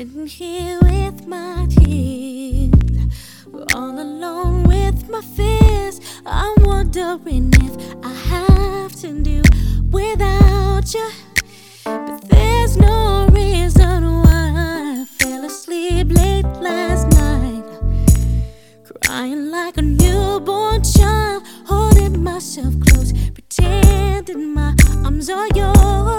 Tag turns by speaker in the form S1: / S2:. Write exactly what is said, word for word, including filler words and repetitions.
S1: Sitting here with my tears, all alone with my fears. I'm wondering if I have to do without you, but there's no reason why I fell asleep late last night, crying like a newborn child, holding myself close, pretending my arms are yours.